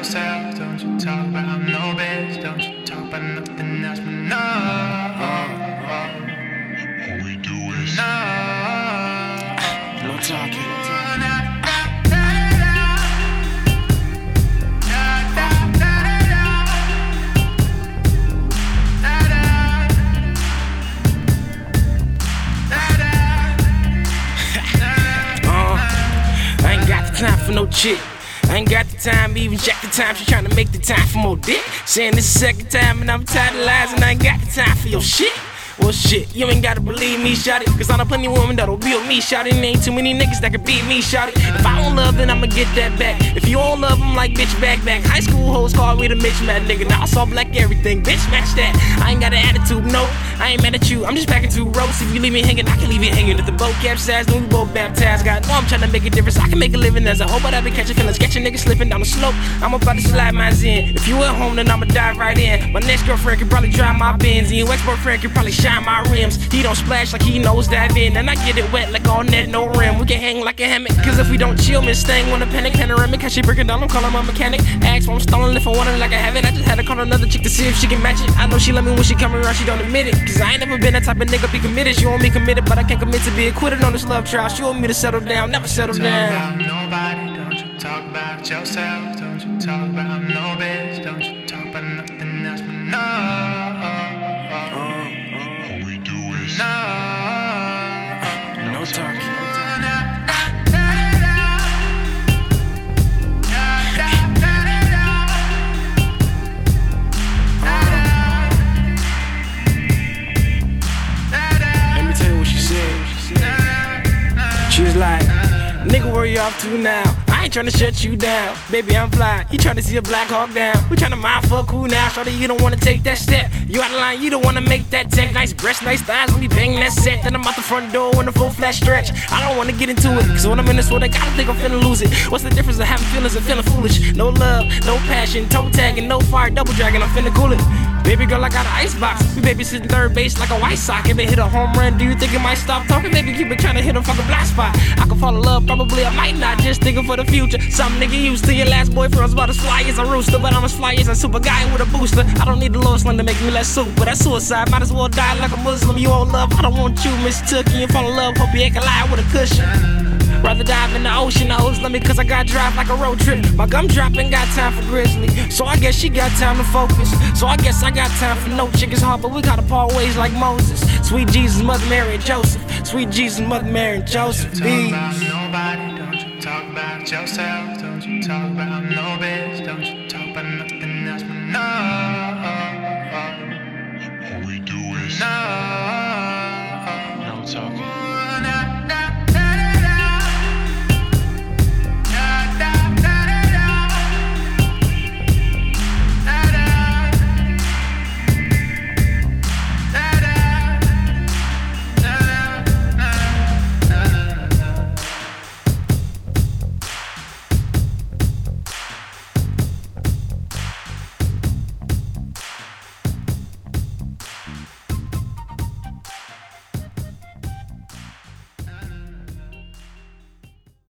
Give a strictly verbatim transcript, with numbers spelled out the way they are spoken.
yourself. Don't you talk about no bitch. Don't you talk about nothing else but no. All we do is No. No talking. I ain't got the time for no chick. I ain't got the time to even check the time. She tryna make the time for more dick. Saying this the second time and I'm tired of lies and I ain't got the time for your shit. Well shit, you ain't gotta believe me, shawty. Cause I know plenty of women that'll be with me, shawty. And ain't too many niggas that can beat me, shawty. If I don't love, then I'ma get that back. If you don't love, I'm like, bitch, back, back. High school hoes call me the mismatch nigga. Now I saw black everything, bitch, match that. I ain't got an attitude, no. I ain't mad at you, I'm just packing two ropes. If you leave me hanging, I can leave it hanging. If the boat capsized, then we both baptized. God know I'm tryna make a difference, I can make a living as a hope. But I be catching feelings, catching niggas slipping down the slope. I'm about to slide mines in. If you at home, then I'ma dive right in. My next girlfriend could probably drive my Benz. And your ex-boyfriend could probably shine my rims. He don't splash like he knows dive in. And I get it wet like all net, no rim. We can hang like a hammock. Cause if we don't chill, Miss Stang wanna panic. Panoramic, cause she breaking down, I'm calling my mechanic. Ask for I'm stolen, if I want it like I have it. I just had to call another chick to see if she can match it. I know she love me when she come around, she don't admit it. Cause I ain't never been that type of nigga be committed. She want me committed, but I can't commit to be acquitted on this love trial. She want me to settle down, never settle Talk down. about nobody. Don't you talk about yourself. Don't you talk about no bitch. Don't you talk about nothing else but no. all we do is No. No talking. Let me tell you what she said. She was like, nigga, where you off to now? I ain't tryna shut you down. Baby, I'm fly. You tryna see a black hawk down. We tryna mind fuck who now? Shorty, you don't wanna take that step. You out of line, you don't wanna make that tech. Nice breasts, nice thighs when we bang that set. Then I'm out the front door in a full flat stretch. I don't wanna get into it, cause when I'm in this world, I gotta think I'm finna lose it. What's the difference of having feelings and feeling foolish? No love, no passion, toe tagging, no fire, double dragging, I'm finna cool it. Baby girl, I got an icebox. We babysitting third base like a white sock. If it hit a home run, do you think it might stop talking? Baby, keep it trying to hit a fucking black spot. I could fall in love, probably I might not. Just thinking for the future. Some nigga used to your last boyfriend was about as fly as a rooster, but I'm as fly as a super guy with a booster. I don't need the Lord Slim to make me less soup, but that's suicide. Might as well die like a Muslim. You all love, I don't want you, Miss Tookie. You fall in love, hope you ain't lie with a cushion. Rather dive in the ocean, I always love me cause I got drive like a road trip. My gum dropping, got time for Grizzly. So I guess she got time to focus. So I guess I got time for no chick. It's hard, but we gotta part ways like Moses. Sweet Jesus, Mother Mary and Joseph. Sweet Jesus, Mother Mary and Joseph. Talk about nobody. Don't you talk about yourself. Don't you talk about no bitch. Don't you talk about nothing else but no.